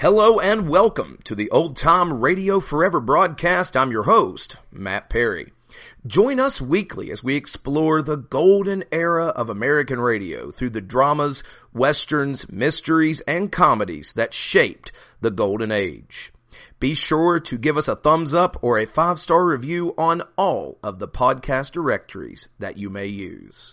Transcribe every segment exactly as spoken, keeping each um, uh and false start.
Hello and welcome to the Old Time Radio Forever broadcast. I'm your host, Matt Perry. Join us weekly as we explore the golden era of American radio through the dramas, westerns, mysteries, and comedies that shaped the golden age. Be sure to give us a thumbs up or a five-star review on all of the podcast directories that you may use.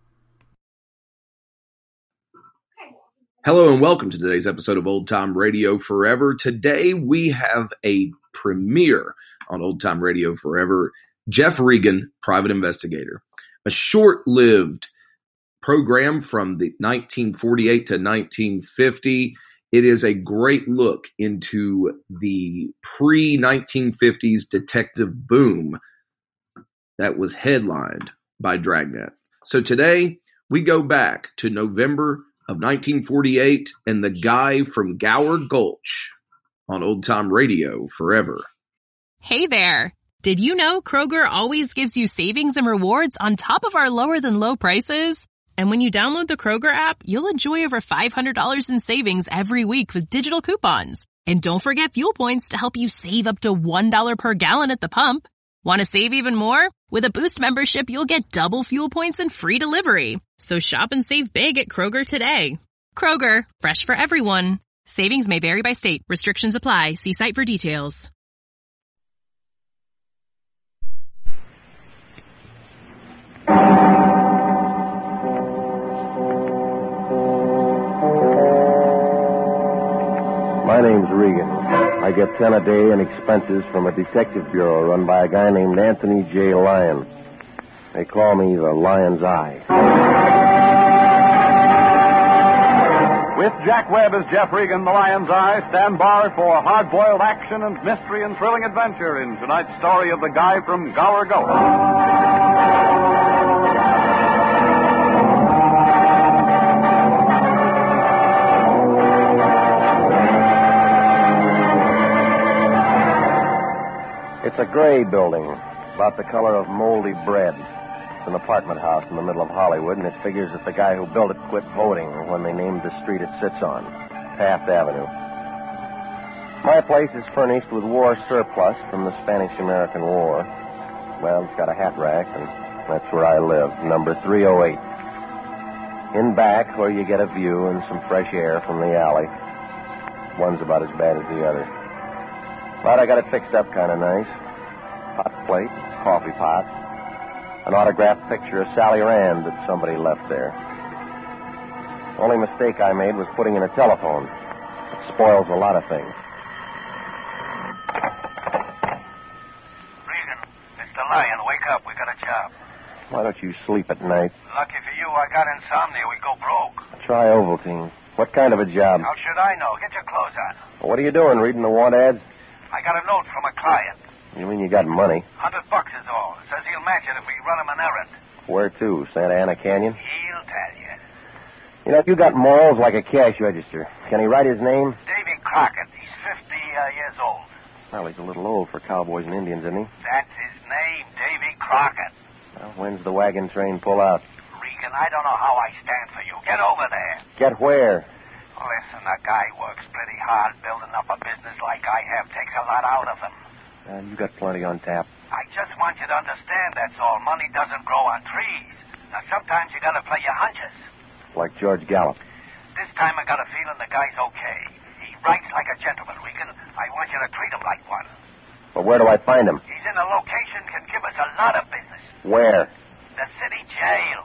Hello and welcome to today's episode of Old Time Radio Forever. Today we have a premiere on Old Time Radio Forever. Jeff Regan, Private Investigator. A short-lived program from the nineteen forty-eight to nineteen fifty. It is a great look into the pre-nineteen fifties detective boom that was headlined by Dragnet. So today we go back to November of nineteen forty-eight and the guy from Gower Gulch on Old Time Radio Forever. Hey there. Did you know Kroger always gives you savings and rewards on top of our lower than low prices? And when you download the Kroger app, you'll enjoy over five hundred dollars in savings every week with digital coupons. And don't forget fuel points to help you save up to one dollar per gallon at the pump. Want to save even more? With a Boost membership, you'll get double fuel points and free delivery. So shop and save big at Kroger today. Kroger, fresh for everyone. Savings may vary by state. Restrictions apply. See site for details. My name's Regan. I get ten a day in expenses from a detective bureau run by a guy named Anthony J. Lyon. They call me the Lion's Eye. With Jack Webb as Jeff Regan, the Lion's Eye, stand by for hard-boiled action and mystery and thrilling adventure in tonight's story of the guy from Gower Gulch. It's a gray building, about the color of moldy bread. It's an apartment house in the middle of Hollywood, and it figures that the guy who built it quit voting when they named the street it sits on, Taft Avenue. My place is furnished with war surplus from the Spanish-American War. Well, it's got a hat rack, and that's where I live, number three oh eight. In back, where you get a view and some fresh air from the alley. One's about as bad as the other. But I got it fixed up kind of nice. Hot plate, coffee pot, an autographed picture of Sally Rand that somebody left there. Only mistake I made was putting in a telephone. It spoils a lot of things. Regan, Mister Lyon, wake up. We got a job. Why don't you sleep at night? Lucky for you, I got insomnia. We go broke. Try Ovaltine. What kind of a job? How should I know? Get your clothes on. What are you doing, reading the want ads? I got a note from a client. You mean you got money? Hundred bucks is all. Says he'll match it if we run him an errand. Where to? Santa Ana Canyon? He'll tell you. You know, you got morals like a cash register. Can he write his name? Davy Crockett. He's fifty uh, years old. Well, he's a little old for cowboys and Indians, isn't he? That's his name, Davy Crockett. Well, when's the wagon train pull out? Regan, I don't know how I stand for you. Get over there. Get where? Listen, a guy works pretty hard. Building up a business like I have takes a lot out of him. Uh, you got plenty on tap. I just want you to understand, that's all. Money doesn't grow on trees. Now, sometimes you gotta play your hunches. Like George Gallup. This time I got a feeling the guy's okay. He writes like a gentleman, Regan. I want you to treat him like one. But where do I find him? He's in a location can give us a lot of business. Where? The city jail.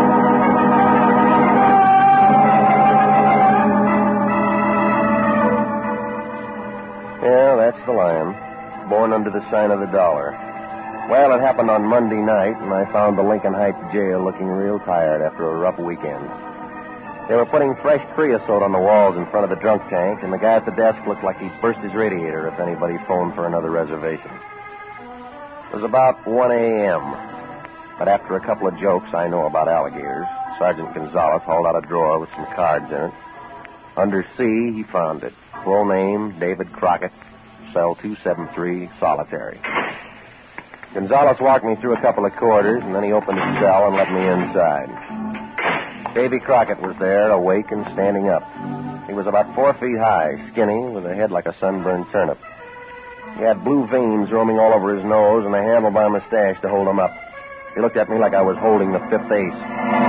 Yeah, that's the Lion. Born under the sign of the dollar. Well, it happened on Monday night, and I found the Lincoln Heights jail looking real tired after a rough weekend. They were putting fresh creosote on the walls in front of the drunk tank, and the guy at the desk looked like he'd burst his radiator if anybody phoned for another reservation. It was about one a.m., but after a couple of jokes I know about alligators, Sergeant Gonzalez hauled out a drawer with some cards in it. Under C, he found it. Full name, David Crockett, cell two seventy-three, solitary. Gonzalez walked me through a couple of corridors, and then he opened his cell and let me inside. Davy Crockett was there, awake and standing up. He was about four feet high, skinny, with a head like a sunburned turnip. He had blue veins roaming all over his nose and a handlebar mustache to hold him up. He looked at me like I was holding the fifth ace.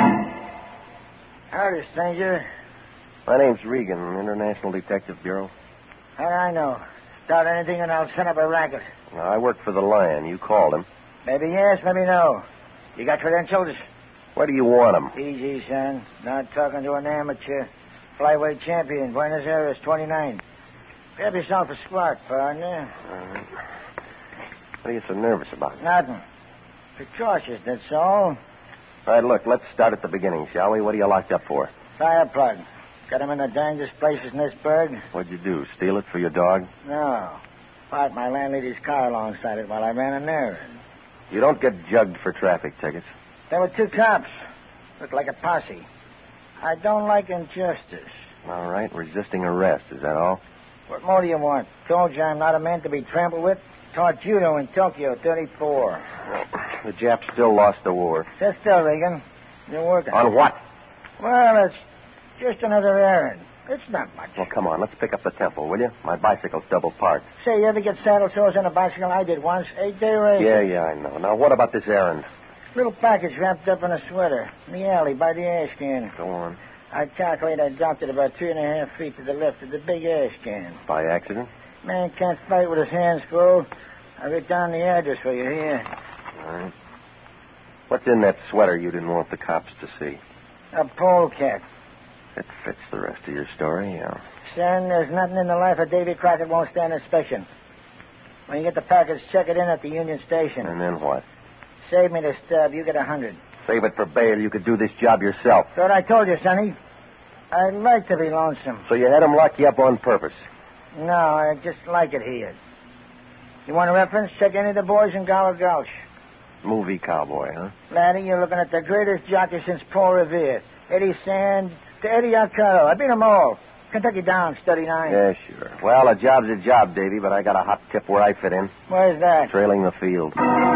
Howdy, stranger. My name's Regan, International Detective Bureau. How do I know? Start anything and I'll set up a racket. Now, I work for the Lion. You called him. Maybe yes, maybe no. You got credentials? Where do you want him? Easy, son. Not talking to an amateur. Flyweight champion, Buenos Aires, twenty-nine. Grab yourself a squat, partner. All right. What are you so nervous about? Nothing. Precautious, that's all. All right, look, let's start at the beginning, shall we? What are you locked up for? Fire plug. Got him in the dangest places in this burg? What'd you do, steal it for your dog? No. Parked my landlady's car alongside it while I ran an errand. You don't get jugged for traffic tickets. There were two cops. Looked like a posse. I don't like injustice. All right, resisting arrest, is that all? What more do you want? Told you I'm not a man to be trampled with. Taught judo in Tokyo, thirty-four. The Japs still lost the war. Sit still, Regan. You're working. On what? Well, it's just another errand. It's not much. Well, come on, let's pick up the tempo, will you? My bicycle's double parked. Say, you ever get saddle sores on a bicycle? I did once. Eight-day race. Yeah, yeah, I know. Now, what about this errand? Little package wrapped up in a sweater. In the alley by the ash can. Go on. I calculate I dropped it about three and a half feet to the left of the big ash can. By accident? Man can't fight with his hands full. I wrote down the address for you here. All right. What's in that sweater you didn't want the cops to see? A polecat. It fits the rest of your story, yeah. Son, there's nothing in the life of Davy Crockett won't stand inspection. When you get the package, check it in at the Union Station. And then what? Save me the stub. You get a hundred. Save it for bail. You could do this job yourself. Thought I told you, Sonny. I'd like to be lonesome. So you had him lock you up on purpose? No, I just like it here. You want a reference? Check any of the boys in Gower Gulch. Movie cowboy, huh? Laddie, you're looking at the greatest jockey since Paul Revere. Eddie Sand to Eddie Arcaro. I beat them all. Kentucky Downs, thirty-nine. Yeah, sure. Well, a job's a job, Davy, but I got a hot tip where I fit in. Where's that? Trailing the field.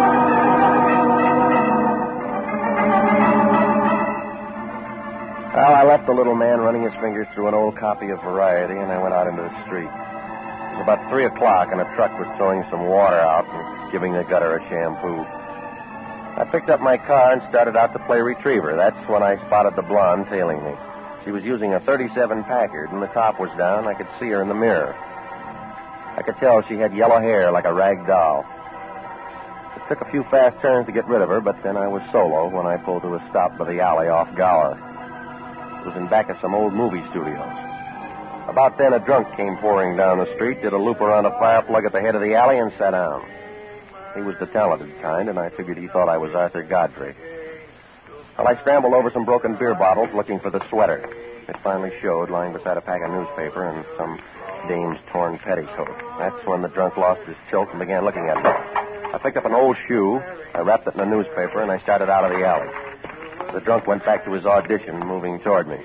Well, I left the little man running his fingers through an old copy of Variety, and I went out into the street. It was about three o'clock, and a truck was throwing some water out and giving the gutter a shampoo. I picked up my car and started out to play retriever. That's when I spotted the blonde tailing me. She was using a thirty-seven Packard, and the top was down. I could see her in the mirror. I could tell she had yellow hair like a rag doll. It took a few fast turns to get rid of her, but then I was solo when I pulled to a stop by the alley off Gower. It was in back of some old movie studios. About then, a drunk came pouring down the street, did a loop around a fire plug at the head of the alley, and sat down. He was the talented kind, and I figured he thought I was Arthur Godfrey. Well, I scrambled over some broken beer bottles looking for the sweater. It finally showed, lying beside a pack of newspaper and some dame's torn petticoat. That's when the drunk lost his tilt and began looking at me. I picked up an old shoe, I wrapped it in a newspaper, and I started out of the alley. The drunk went back to his audition, moving toward me.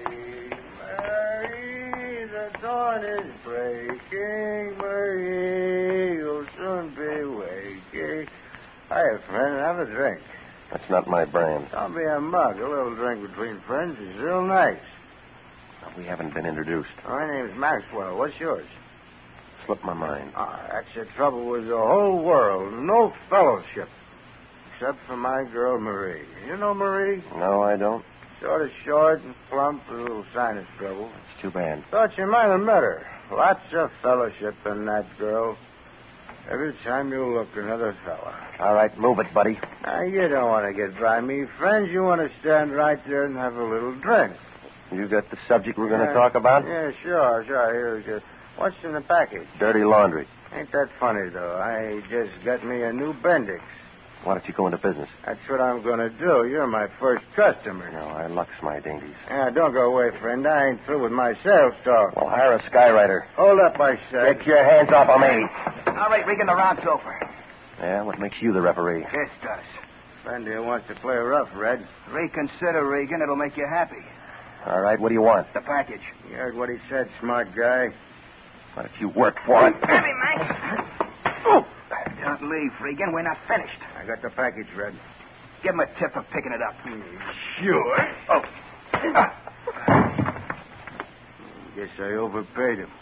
Marie, the dawn is breaking. Marie, you'll soon be waking. Hi, friend. Have a drink. That's not my brand. Don't be a mug. A little drink between friends is real nice. We haven't been introduced. My name's Maxwell. What's yours? Slipped my mind. Ah, that's the trouble with the whole world. No fellowship. Except for my girl, Marie. You know Marie? No, I don't. Sort of short and plump with a little sinus trouble. It's too bad. Thought you might have met her. Lots of fellowship in that girl. Every time you look, another fella. All right, move it, buddy. Now, you don't want to get by me, friends. You want to stand right there and have a little drink. You got the subject we're going to Yeah. talk about? Yeah, sure, sure. Here, just, what's in the package? Dirty laundry. Ain't that funny, though? I just got me a new Bendix. Why don't you go into business? That's what I'm going to do. You're my first customer. No, I lux my dainties. Yeah, don't go away, friend. I ain't through with my sales talk. Well, hire a skywriter. Hold up, I said. Get your hands off of me. All right, Regan, the round's over. Yeah, what makes you the referee? This does. Friend here wants to play rough, Red. Reconsider, Regan. It'll make you happy. All right, what do you want? The package. You heard what he said, smart guy. What if you work for it? Heavy, Max. Oh. Don't leave, Regan. We're not finished. I got the package, Red. Give him a tip for picking it up. Sure. Oh. Guess I overpaid him.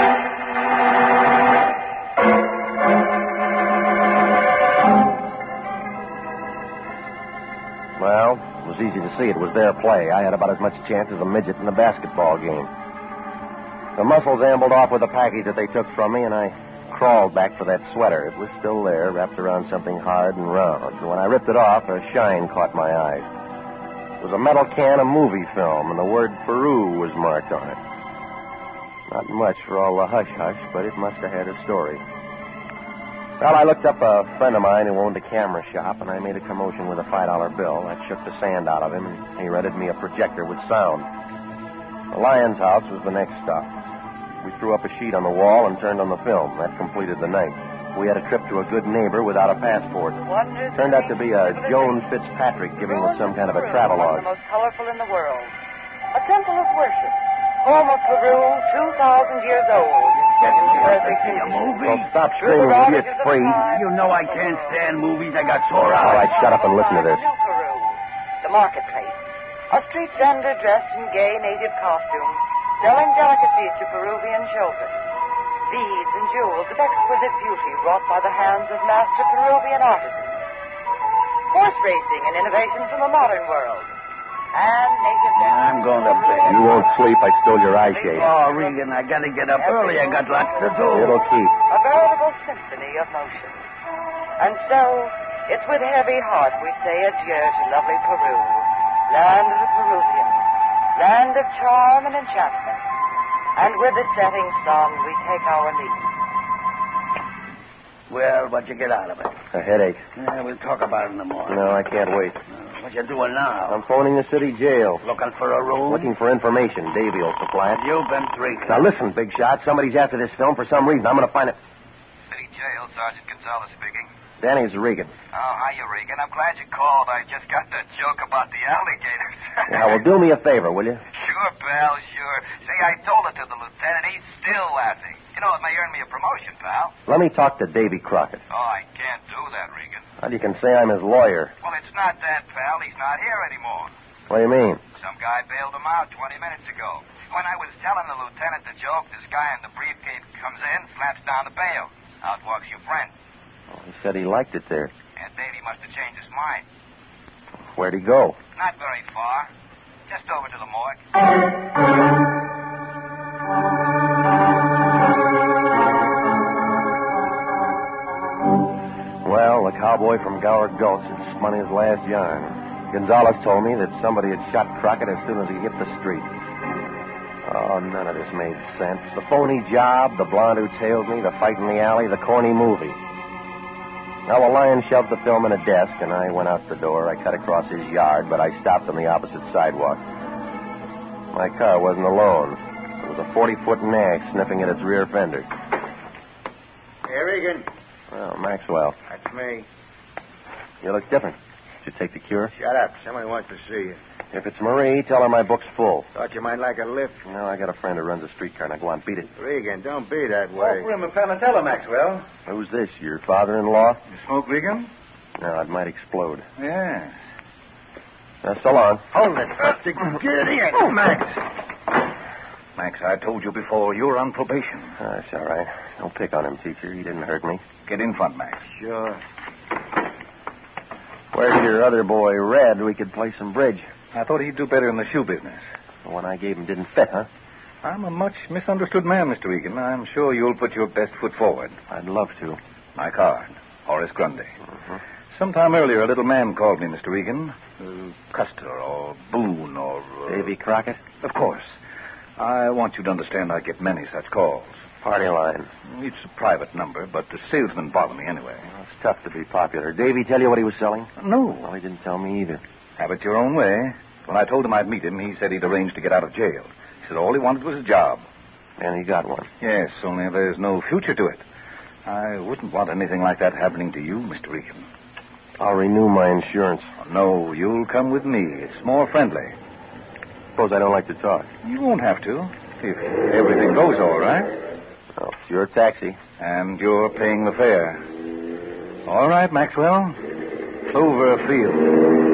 Well, it was easy to see it was their play. I had about as much chance as a midget in a basketball game. The muscles ambled off with the package that they took from me, and I crawled back for that sweater. It was still there, wrapped around something hard and round. And when I ripped it off, a shine caught my eye. It was a metal can of movie film, and the word Peru was marked on it. Not much for all the hush-hush, but it must have had a story. Well, I looked up a friend of mine who owned a camera shop, and I made a commotion with a five dollar bill. That shook the sand out of him, and he rented me a projector with sound. The Lyons house was the next stop. We threw up a sheet on the wall and turned on the film. That completed the night. We had a trip to a good neighbor without a passport. Turned out to be a Joan Fitzpatrick giving us some kind of a travelogue. The most colorful in the world. A temple of worship. Home of Peru, two thousand years old. Well, stop screaming, will you? It's free. You know I can't stand movies. I got sore All eyes. right, shut up and listen to this. New Peru. The marketplace. A street vendor dressed in gay native costume, selling delicacies to Peruvian children. Beads and jewels of exquisite beauty wrought by the hands of master Peruvian artisans. Horse racing and innovation from the modern world. And native dance. I'm going to bed. You won't sleep. I stole your eye shade. Oh, Regan, I got to get up early. I got lots to do. It'll keep. A veritable symphony of motion. And so, it's with heavy heart we say adieu to lovely Peru, land of the Peruvians, land of charm and enchantment. And with the setting sun, we take our leave. Well, what'd you get out of it? A headache. Yeah, we'll talk about it in the morning. No, I can't wait. What you doing now? I'm phoning the city jail. Looking for a room? Looking for information. Davey will supply it. You've been drinking. Now listen, big shot. Somebody's after this film for some reason. I'm going to find it. City Jail, Sergeant Gonzalez speaking. Danny's Regan. Oh, hiya, Regan. I'm glad you called. I just got the joke about the alligators. Now, well, do me a favor, will you? Sure, pal, sure. See, I told it to the lieutenant. He's still laughing. You know, it may earn me a promotion, pal. Let me talk to Davy Crockett. Oh, I can't do that, Regan. Well, you can say I'm his lawyer. Well, it's not that, pal. He's not here anymore. What do you mean? Some guy bailed him out twenty minutes ago. When I was telling the lieutenant the joke, this guy in the briefcase comes in, slaps down the bail. Out walks your friend. Well, he said he liked it there. And Davey must have changed his mind. Where'd he go? Not very far. Just over to the morgue. Well, the cowboy from Gower Gulch had spun his last yarn. Gonzalez told me that somebody had shot Crockett as soon as he hit the street. Oh, none of this made sense. The phony job, the blonde who tailed me, the fight in the alley, the corny movie. Now, the lion shoved the film in a desk, and I went out the door. I cut across his yard, but I stopped on the opposite sidewalk. My car wasn't alone. There was a forty-foot nag sniffing at its rear fender. Hey, Regan. Oh, Maxwell. That's me. You look different. Did you take the cure? Shut up. Somebody wants to see you. If it's Marie, tell her my book's full. Thought you might like a lift. No, I got a friend who runs a streetcar. Now, go on, beat it. Regan, don't be that way. him a panatella, Maxwell. Who's this, your father-in-law? You smoke, Regan? No, it might explode. Yeah. Now, so long. Hold it, Buster. Get in. Oh, Max. Max, I told you before, you're on probation. Oh, that's all right. Don't pick on him, teacher. He didn't hurt me. Get in front, Max. Sure. Where's your other boy, Red? We could play some bridge. I thought he'd do better in the shoe business. The one I gave him didn't fit, huh? I'm a much misunderstood man, Mister Regan. I'm sure you'll put your best foot forward. I'd love to. My card, Horace Grundy. Mm-hmm. Sometime earlier, a little man called me, Mister Regan. Uh, Custer or Boone or... Uh... Davy Crockett? Of course. I want you to understand I get many such calls. Party line. It's a private number, but the salesmen bother me anyway. Well, it's tough to be popular. Davy tell you what he was selling? No. Well, he didn't tell me either. Have it your own way. When I told him I'd meet him, he said he'd arranged to get out of jail. He said all he wanted was a job. And he got one. Yes, only there's no future to it. I wouldn't want anything like that happening to you, Mister Regan. I'll renew my insurance. No, you'll come with me. It's more friendly. Suppose I don't like to talk. You won't have to, if everything goes all right. Oh, it's your taxi. And you're paying the fare. All right, Maxwell. Cloverfield.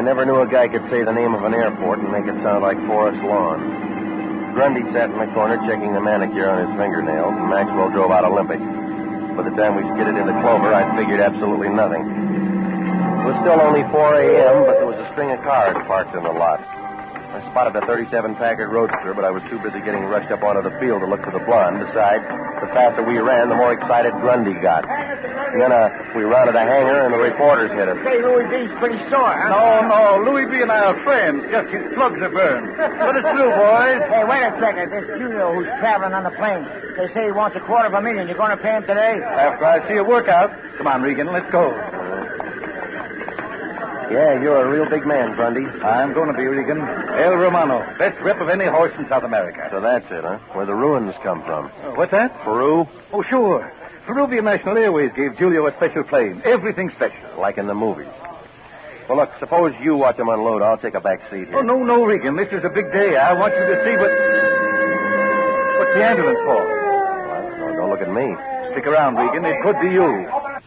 I never knew a guy could say the name of an airport and make it sound like Forest Lawn. Grundy sat in the corner checking the manicure on his fingernails, and Maxwell drove out Olympic. By the time we skidded into Clover, I'd figured absolutely nothing. It was still only four a.m., but there was a string of cars parked in the lot. I spotted a thirty-seven Packard Roadster, but I was too busy getting rushed up onto the field to look for the blonde. Besides, the faster we ran, the more excited Grundy got. And then uh, we rounded a hangar, and the reporters hit us. Say, Louis B's pretty sore, huh? No, no. Louis B. and I are friends. Just his plugs are burned. But it's true, boys. Hey, wait a second. This Julio who's traveling on the plane. They say he wants a quarter of a million. You going to pay him today? After I see a workout. Come on, Regan. Let's go. Yeah, you're a real big man, Grundy. I'm going to be, Regan. El Romano. Best rep of any horse in South America. So that's it, huh? Where the ruins come from. Oh, what's that? Peru? Oh, sure. Peruvian National Airways gave Julio a special plane. Everything special. Like in the movies. Well, look, suppose you watch him unload. I'll take a back seat here. Oh, no, no, Regan. This is a big day. I want you to see what... What's the ambulance for? Well, don't look at me. Stick around, Regan. It could be you.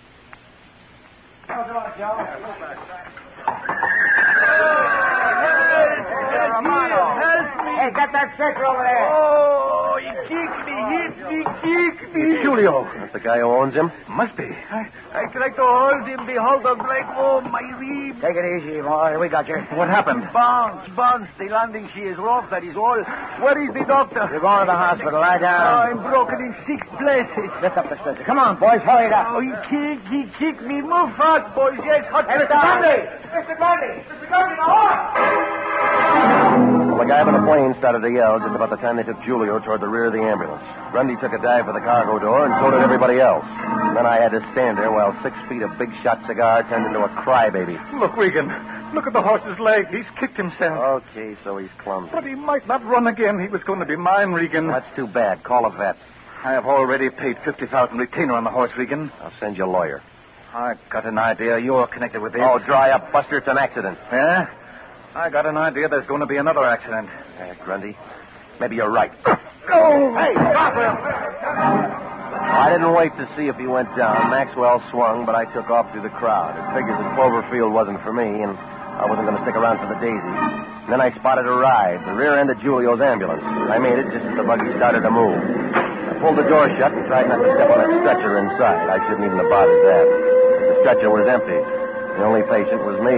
Hey, get that stretcher over there. Oh, he kicked me, hit me, kicked me. Julio. That's the guy who owns him? Must be. I, I tried to hold him, behold, I'm like, oh, my rib. Take it easy, boy. We got you. What happened? Bounce, bounce. The landing she is rough, that is all. Where is the doctor? You're going to the hospital. Lie Oh, down. I'm broken in six places. Lift up the stretcher. Come on, boys. Hurry it up. Oh, he kicked, he kicked me. Move fast, boys. Yes, hot Hey, Mister Grundy! Mister Grundy! Mister Grundy, the horse! Well, the guy on the plane started to yell just about the time they took Julio toward the rear of the ambulance. Grundy took a dive for the cargo door, and so did everybody else. And then I had to stand there while six feet of Big Shot cigar turned into a crybaby. Look, Regan. Look at the horse's leg. He's kicked himself. Okay, so he's clumsy. But he might not run again. He was going to be mine, Regan. That's too bad. Call a vet. I have already paid fifty thousand retainer on the horse, Regan. I'll send you a lawyer. I got an idea you're connected with this. Oh, dry up, Buster. It's an accident. Yeah? I got an idea there's going to be another accident. Yeah, Grundy. Maybe you're right. Oh! Hey, stop him! I didn't wait to see if he went down. Maxwell swung, but I took off through the crowd. It figured that Cloverfield wasn't for me, and I wasn't going to stick around for the daisies. Then I spotted a ride, the rear end of Julio's ambulance. I made it just as the buggy started to move. I pulled the door shut and tried not to step on that stretcher inside. I shouldn't even have bothered that. The stretcher was empty. The only patient was me.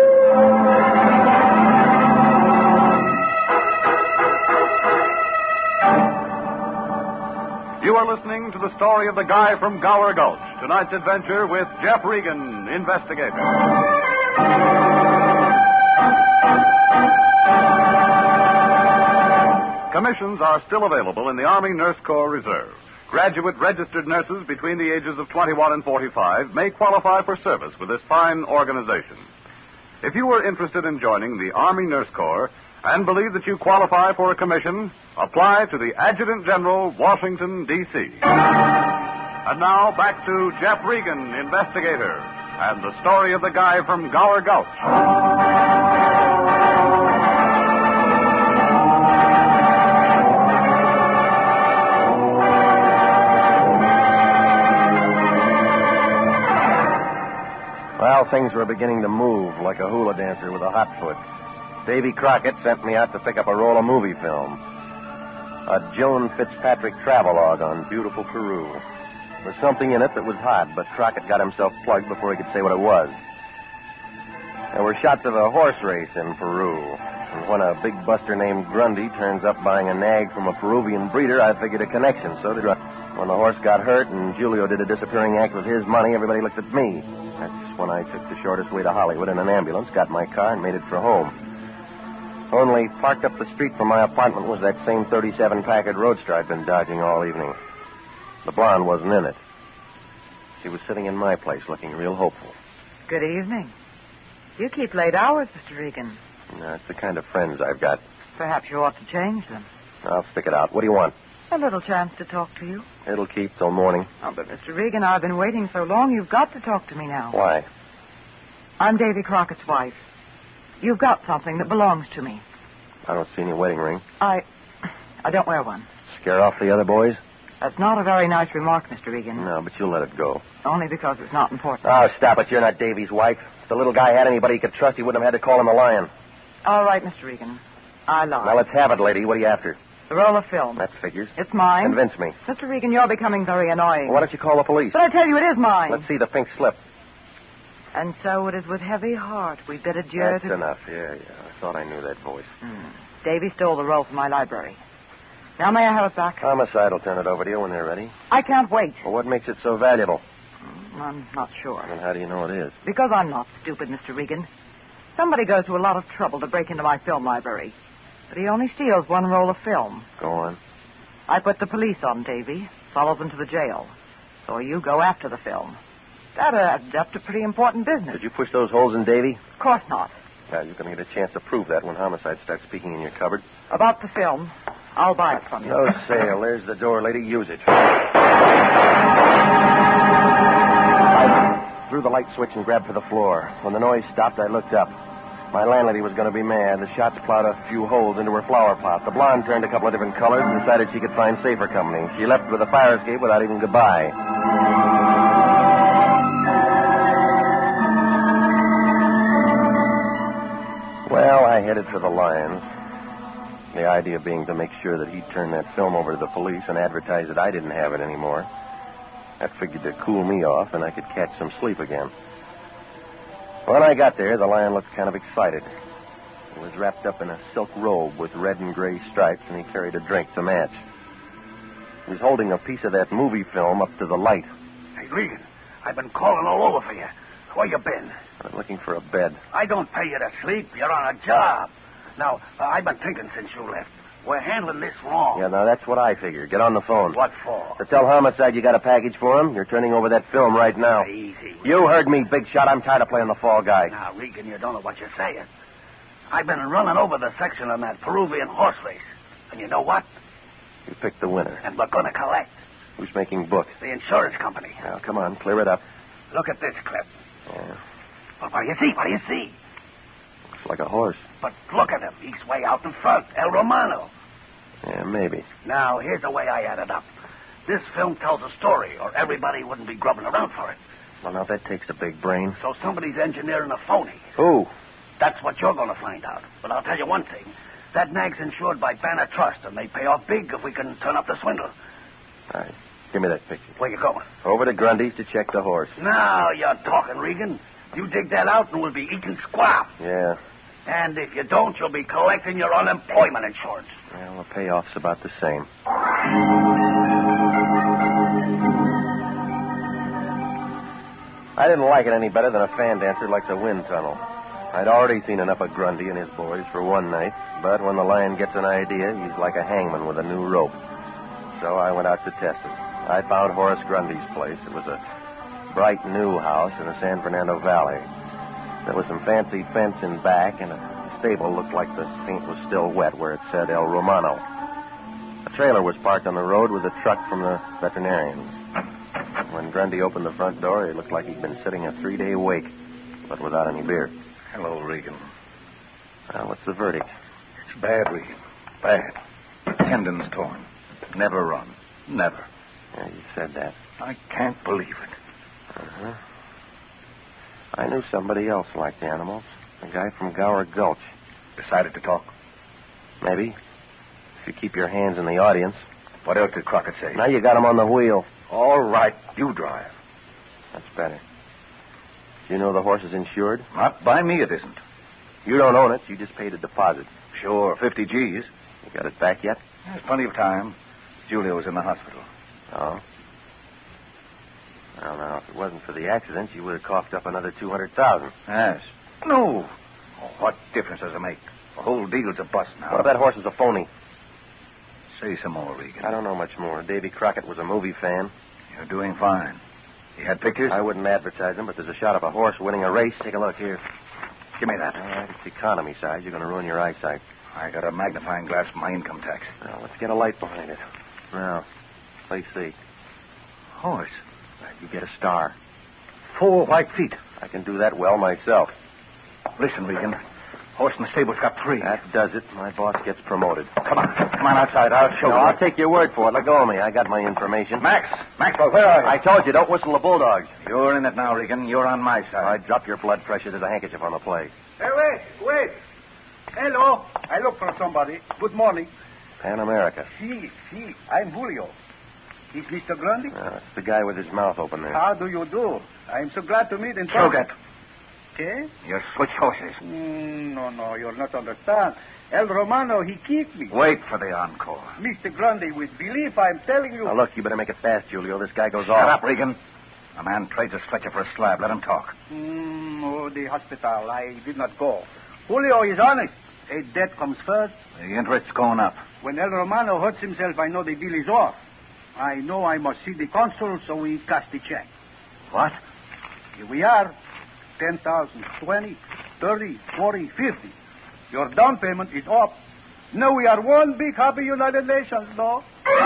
You are listening to the story of the guy from Gower Gulch. Tonight's adventure with Jeff Regan, investigator. Commissions are still available in the Army Nurse Corps Reserve. Graduate registered nurses between the ages of twenty-one and forty-five may qualify for service with this fine organization. If you are interested in joining the Army Nurse Corps and believe that you qualify for a commission, apply to the Adjutant General, Washington, D C And now back to Jeff Regan, investigator, and the story of the guy from Gower Gulch. Well, things were beginning to move like a hula dancer with a hot foot. Davy Crockett sent me out to pick up a roll of movie film. A Joan Fitzpatrick travelogue on beautiful Peru. There was something in it that was hot, but Crockett got himself plugged before he could say what it was. There were shots of a horse race in Peru. And when a big buster named Grundy turns up buying a nag from a Peruvian breeder, I figured a connection. So did I. When the horse got hurt and Julio did a disappearing act with his money, everybody looked at me. That's when I took the shortest way to Hollywood in an ambulance, got my car, and made it for home. Only parked up the street from my apartment was that same thirty-seven Packard Roadster I'd been dodging all evening. The blonde wasn't in it. She was sitting in my place looking real hopeful. Good evening. You keep late hours, Mister Regan. That's the kind of friends I've got. Perhaps you ought to change them. I'll stick it out. What do you want? A little chance to talk to you. It'll keep till morning. Oh, but Mister Regan, I've been waiting so long, you've got to talk to me now. Why? I'm Davy Crockett's wife. You've got something that belongs to me. I don't see any wedding ring. I... I don't wear one. Scare off the other boys? That's not a very nice remark, Mister Regan. No, but you'll let it go. Only because it's not important. Oh, stop it. You're not Davy's wife. the little guy had anybody he could trust, he wouldn't have had to call him the Lion. All right, Mister Regan. I lied. Now, let's have it, lady. What are you after? The roll of film. That figures. It's mine. Convince me. Mister Regan, you're becoming very annoying. Well, why don't you call the police? But I tell you, it is mine. Let's see the pink slip. And so it is with heavy heart we bid adieu That's to... enough. Yeah, yeah. I thought I knew that voice. Hmm. Davy stole the roll from my library. Now may I have it back? Homicide will turn it over to you when they're ready. I can't wait. Well, what makes it so valuable? Hmm, I'm not sure. And how do you know it is? Because I'm not stupid, Mister Regan. Somebody goes to a lot of trouble to break into my film library. But he only steals one roll of film. Go on. I put the police on Davy, follow them to the jail. So you go after the film. That adds up to pretty important business. Did you push those holes in Davy? Of course not. Well, you're going to get a chance to prove that when Homicide starts speaking in your cupboard. About the film, I'll buy it from you. No sale. There's the door, lady. Use it. I threw the light switch and grabbed for the floor. When the noise stopped, I looked up. My landlady was going to be mad. The shots plowed a few holes into her flower pot. The blonde turned a couple of different colors and decided she could find safer company. She left with a fire escape without even goodbye. Well, I headed for the Lions. The idea being to make sure that he'd turn that film over to the police and advertise that I didn't have it anymore. That figured to cool me off and I could catch some sleep again. When I got there, the Lion looked kind of excited. He was wrapped up in a silk robe with red and gray stripes, and he carried a drink to match. He was holding a piece of that movie film up to the light. Hey, Regan, I've been calling all over for you. Where you been? I'm looking for a bed. I don't pay you to sleep. You're on a job. Now, uh, I've been thinking since you left. We're handling this wrong. Yeah, now that's what I figured. Get on the phone. What for? To tell Homicide you got a package for him. You're turning over that film right now. Easy. You heard me, Big Shot. I'm tired of playing the fall guy. Now, Regan, you don't know what you're saying. I've been running over the section on that Peruvian horse race. And you know what? You picked the winner. And we're going to collect. Who's making books? The insurance company. Now, come on, clear it up. Look at this clip. Yeah. Well, what do you see? What do you see? Looks like a horse. But look at him. He's way out in front. El Romano. Yeah, maybe. Now, here's the way I add it up. This film tells a story, or everybody wouldn't be grubbing around for it. Well, now, that takes a big brain. So somebody's engineering a phony. Who? That's what you're going to find out. But I'll tell you one thing. That nag's insured by Banner Trust, and they pay off big if we can turn up the swindle. All right. Give me that picture. Where you going? Over to Grundy's to check the horse. Now you're talking, Regan. You dig that out, and we'll be eating squab. Yeah. And if you don't, you'll be collecting your unemployment insurance. Well, the payoff's about the same. I didn't like it any better than a fan dancer likes a wind tunnel. I'd already seen enough of Grundy and his boys for one night, but when the Lion gets an idea, he's like a hangman with a new rope. So I went out to test it. I found Horace Grundy's place. It was a bright new house in the San Fernando Valley. There was some fancy fence in back, and a stable looked like the paint was still wet where it said El Romano. A trailer was parked on the road with a truck from the veterinarians. When Grundy opened the front door, it looked like he'd been sitting a three-day wake, but without any beer. Hello, Regan. Well, what's the verdict? It's bad, Regan. Bad. Tendons torn. Never run. Never. Yeah, you said that. I can't believe it. Uh-huh. I knew somebody else liked animals. A guy from Gower Gulch. Decided to talk? Maybe. If you keep your hands in the audience. What else did Crockett say? Now you got him on the wheel. All right, you drive. That's better. Do you know the horse is insured? Not by me, it isn't. You don't own it. You just paid a deposit. Sure, fifty G's. You got it back yet? There's plenty of time. Julia was in the hospital. Oh? Well, now, if it wasn't for the accident, you would have coughed up another two hundred thousand dollars. Yes. No. Oh, what difference does it make? The whole deal's a bust now. Well, that horse is a phony. Say some more, Regan. I don't know much more. Davy Crockett was a movie fan. You're doing fine. He had pictures? I wouldn't advertise them, but there's a shot of a horse winning a race. Take a look here. Give me that. All right, it's economy size. You're going to ruin your eyesight. I got a magnifying glass for my income tax. Now, let's get a light behind it. Now, let's see. Horse. You get a star. Four white feet. I can do that well myself. Listen, Regan. Horse in the stable's got three. That does it. My boss gets promoted. Come on. Come on outside. I'll show No, you. I'll take your word for it. Let go of me. I got my information. Max. Maxwell, where are you? I told you, don't whistle the bulldogs. You're in it now, Regan. You're on my I side. drop your blood pressure. There's a handkerchief on the plate. Hey, wait, wait. Hello. I look for somebody. Good morning. Pan America. Si, si. I'm Julio. Is Mister Grundy? Uh, it's the guy with his mouth open there. How do you do? I'm so glad to meet in Show that. Okay? You switch horses. Mm, no, no, you'll not understand. El Romano, he kicked me. Wait for the encore. Mister Grundy, with belief, I'm telling you. Now, look, you better make it fast, Julio. This guy goes Shut off. up, Regan. A man trades a stretcher for a slab. Let him talk. Mm, oh, the hospital. I did not go. Julio is honest. A death comes first. The interest's going up. When El Romano hurts himself, I know the deal is off. I know I must see the consul, so we cash the check. What? Here we are. ten thousand, twenty, thirty, forty, fifty. Your down payment is up. Now we are one big happy United Nations, no?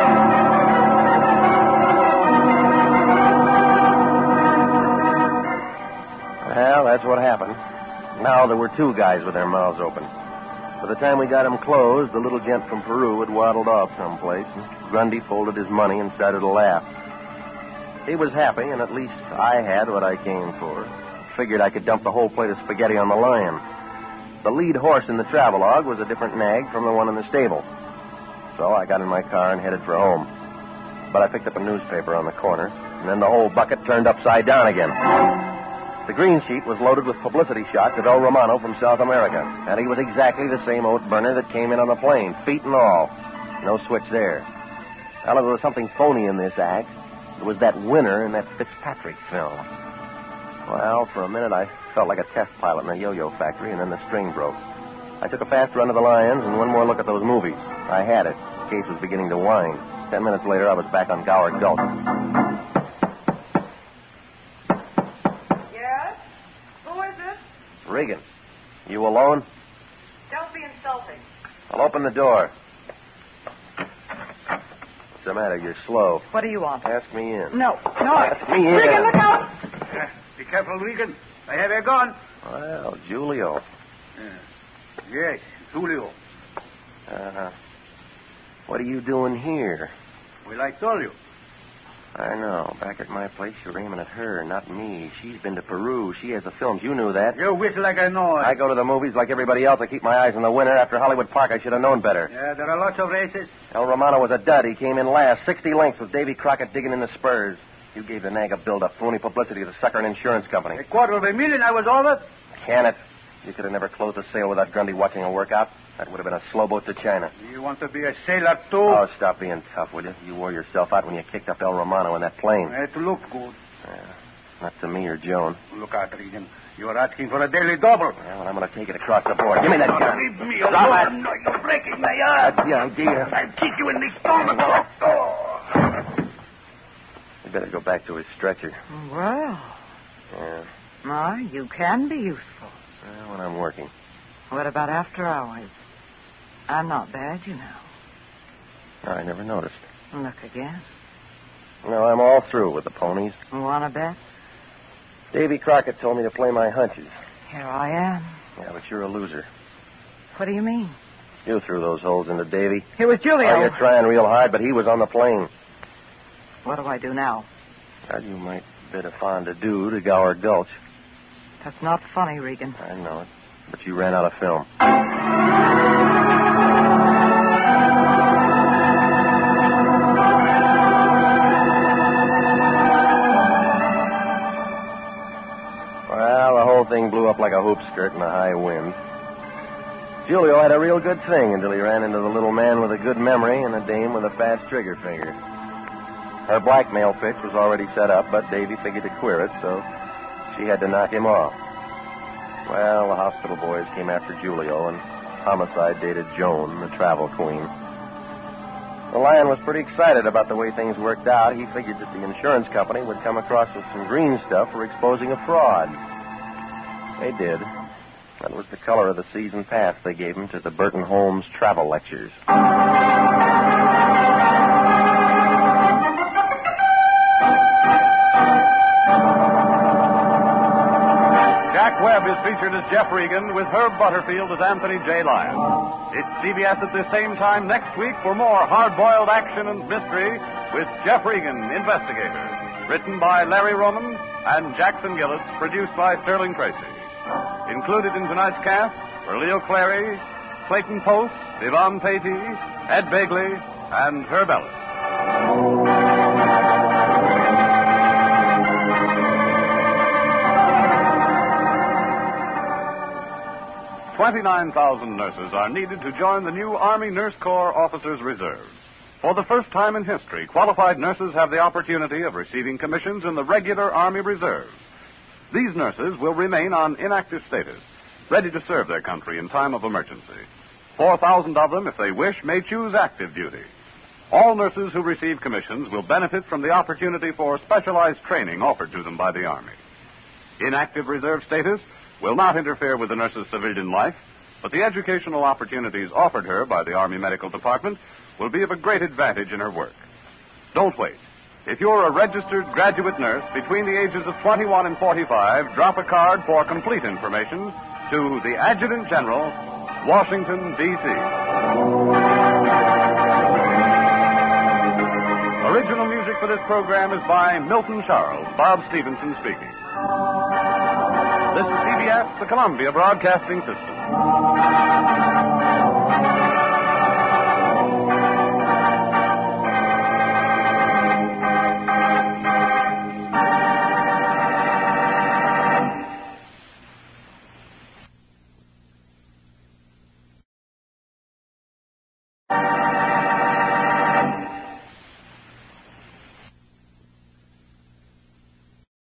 Well, that's what happened. Now there were two guys with their mouths open. By the time we got them closed, the little gent from Peru had waddled off someplace, and Grundy folded his money and started to laugh. He was happy, and at least I had what I came for. Figured I could dump the whole plate of spaghetti on the lion. The lead horse in the travelogue was a different nag from the one in the stable. So I got in my car and headed for home. But I picked up a newspaper on the corner, and then the whole bucket turned upside down again. The green sheet was loaded with publicity shots of El Romano from South America, and he was exactly the same oat burner that came in on the plane, feet and all. No switch there. Well, there was something phony in this act. It was that winner in that Fitzpatrick film. Well, for a minute I felt like a test pilot in a yo-yo factory, and then the string broke. I took a fast run to the Lions and one more look at those movies. I had it. The case was beginning to wind. Ten minutes later, I was back on Gower Gulch. Yes? Who is it? Regan, you alone? Don't be insulting. I'll open the door. What's the matter? You're slow. What do you want? Ask me in. No, no. Ask me in. Regan, look out! Uh, be careful, Regan. I have a gun. Well, Julio. Uh, yes, Julio. Uh, what are you doing here? Well, I told you. I know. Back at my place, you're aiming at her, not me. She's been to Peru. She has the films. You knew that. You whistle like I know it. I go to the movies like everybody else. I keep my eyes on the winner. After Hollywood Park, I should have known better. Yeah, there are lots of races. El Romano was a dud. He came in last. sixty lengths with Davy Crockett digging in the spurs. You gave the nag a build-up, phony publicity to the sucker and insurance company. A quarter of a million, I was over. Can it? You could have never closed a sale without Grundy watching a workout. That would have been a slow boat to China. You want to be a sailor, too? Oh, stop being tough, will you? You wore yourself out when you kicked up El Romano in that plane. It looked good. Yeah, not to me or Joan. Look out, Regan. You're asking for a daily double. Well, and I'm going to take it across the board. Give me that gun. Leave me Stop alone. it. No, you're breaking my arm. That's the idea. I'll kick you in the stomach. Oh. You better go back to his stretcher. Well, Yeah. Ma, you can be useful. Well, when I'm working. What about after hours? I'm not bad, you know. I never noticed. Look again. No, I'm all through with the ponies. Want to bet? Davy Crockett told me to play my hunches. Here I am. Yeah, but you're a loser. What do you mean? You threw those holes into Davy. It was Julio. Oh, you're trying real hard, but he was on the plane. What do I do now? Well, you might bid a fond-adieu to Gower Gulch. That's not funny, Regan. I know it. But you ran out of film. Well, the whole thing blew up like a hoop skirt in a high wind. Julio had a real good thing until he ran into the little man with a good memory and a dame with a fast trigger finger. Her blackmail pitch was already set up, but Davy figured to queer it, so she had to knock him off. Well, the hospital boys came after Julio, and homicide dated Joan, the travel queen. The Lion was pretty excited about the way things worked out. He figured that the insurance company would come across with some green stuff for exposing a fraud. They did. That was the color of the season pass they gave him to the Burton Holmes travel lectures. Jack Webb Webb is featured as Jeff Regan with Herb Butterfield as Anthony J. Lyon. It's C B S at the same time next week for more hard-boiled action and mystery with Jeff Regan, Investigator. Written by Larry Roman and Jackson Gillis, produced by Sterling Tracy. Included in tonight's cast were Leo Clary, Clayton Post, Yvonne Patey, Ed Begley, and Herb Ellis. twenty-nine thousand nurses are needed to join the new Army Nurse Corps Officers Reserve. For the first time in history, qualified nurses have the opportunity of receiving commissions in the regular Army Reserve. These nurses will remain on inactive status, ready to serve their country in time of emergency. four thousand of them, if they wish, may choose active duty. All nurses who receive commissions will benefit from the opportunity for specialized training offered to them by the Army. Inactive reserve status will not interfere with the nurse's civilian life, but the educational opportunities offered her by the Army Medical Department will be of a great advantage in her work. Don't wait. If you're a registered graduate nurse between the ages of twenty-one and forty-five, drop a card for complete information to the Adjutant General, Washington, D C Original music for this program is by Milton Charles, Bob Stevenson speaking. This is C B S, the Columbia Broadcasting System.